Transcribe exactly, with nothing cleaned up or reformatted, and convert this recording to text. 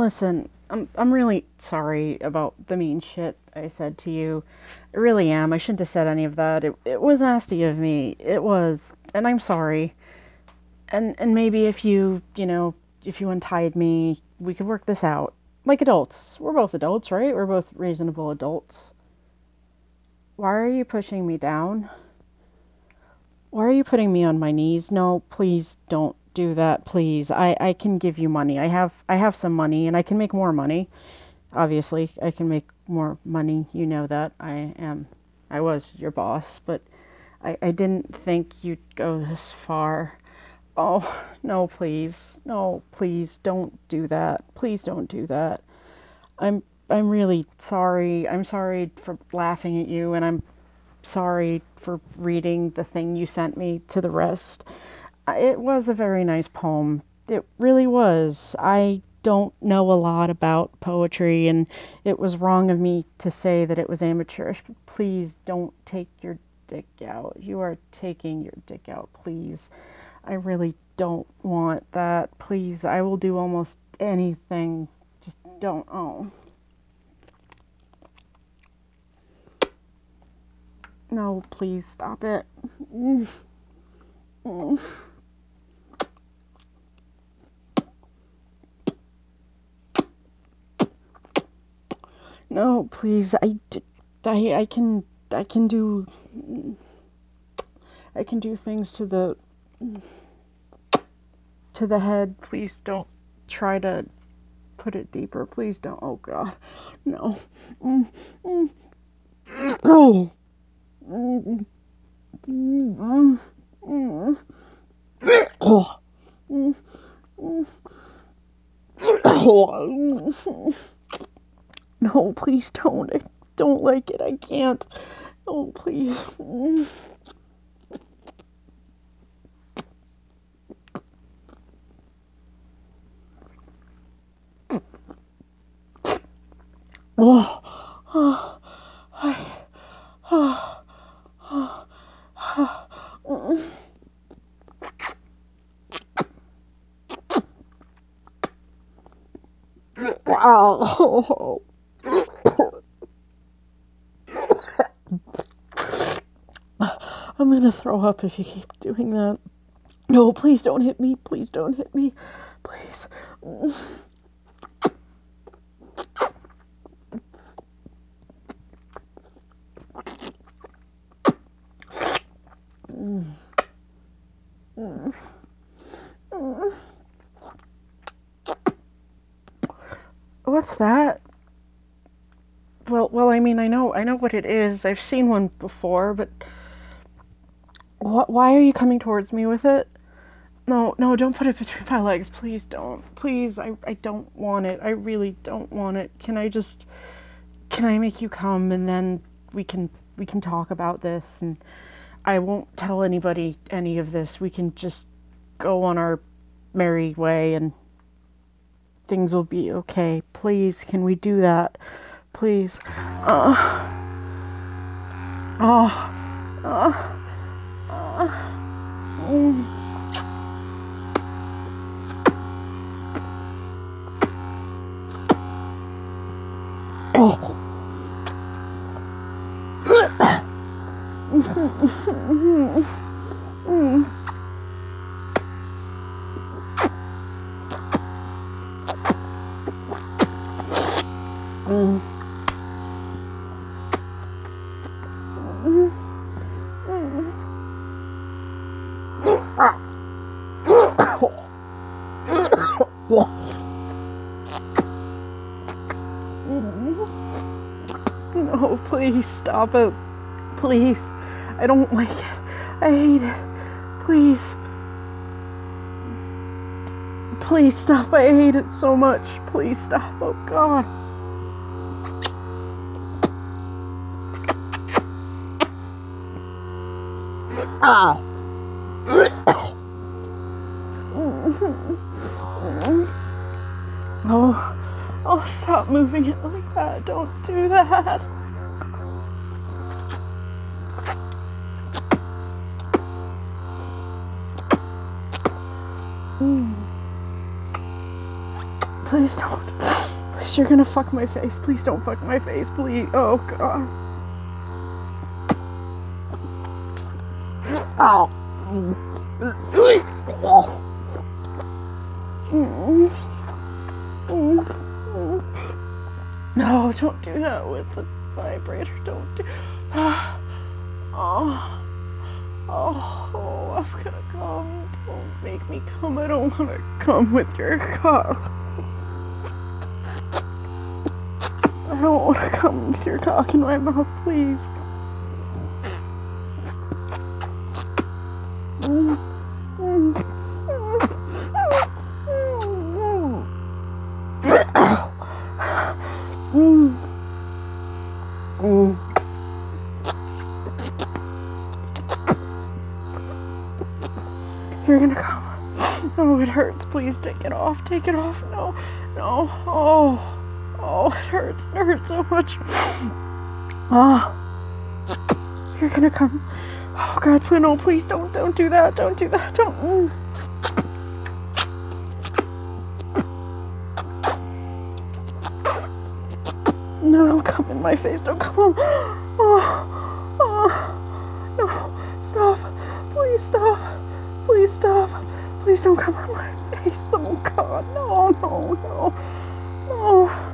listen, I'm I'm really sorry about the mean shit I said to you. I really am. I shouldn't have said any of that. It it was nasty of me. It was, and I'm sorry. And and maybe if you, you know, if you untied me, we could work this out. Like adults. We're both adults, right? We're both reasonable adults. Why are you pushing me down? Why are you putting me on my knees? No, please don't do that, please. I, I can give you money. I have I have some money and I can make more money. Obviously, I can make more money. You know that. I am I was your boss, but I, I didn't think you'd go this far. Oh, no, please. No, please don't do that. Please don't do that. I'm I'm really sorry. I'm sorry for laughing at you and I'm sorry for reading the thing you sent me to the rest. It was a very nice poem. It really was. I don't know a lot about poetry, and it was wrong of me to say that it was amateurish. But please don't take your dick out. You are taking your dick out, please. I really don't want that. Please, I will do almost anything. Just don't. Oh. No, please stop it. Mm. Mm. No, please. I, I, I can I can do I can do things to the to the head. Please don't try to put it deeper. Please don't. Oh God, no. Mm, mm, mm, mm, mm, mm, mm. No, please don't. I don't like it. I can't. Oh, please. Oh, oh, I, oh, oh, oh. Oh. I'm gonna throw up if you keep doing that. No, please don't hit me. Please don't hit me. Please. What's that? Well, well, I mean, I know, I know what it is. I've seen one before, but wh- why are you coming towards me with it? No, no, don't put it between my legs. Please don't. Please, I, I don't want it. I really don't want it. Can I just, can I make you come and then we can, we can talk about this and I won't tell anybody any of this. We can just go on our merry way and things will be okay. Please, can we do that? Please. Uh, oh, uh, uh, mm, oh. No, please stop it. Please. I don't like it. I hate it. Please. Please stop. I hate it so much. Please stop. Oh God. Ah. Oh. Oh, stop moving it like that. Don't do that. Please don't. Please, you're gonna fuck my face. Please don't fuck my face. Please. Oh, God. Ow. No, don't do that with the vibrator. Don't do. Oh, oh, oh, I'm gonna come. Don't make me come. I don't wanna come with your cock. I don't wanna come with your cock in my mouth, please. Mm, mm, mm, mm, mm. You're gonna come. Oh, it hurts. Please take it off. Take it off. No, no. Oh, oh, it hurts. It hurts so much. Oh, you're gonna come. Oh God, please, no, please don't, don't do that. Don't do that. Don't. Mm. No, don't come in my face. Don't come on. Oh, oh, no. Stop. Please stop. Please stop. Please don't come on my face. Oh God, no, no, no, no.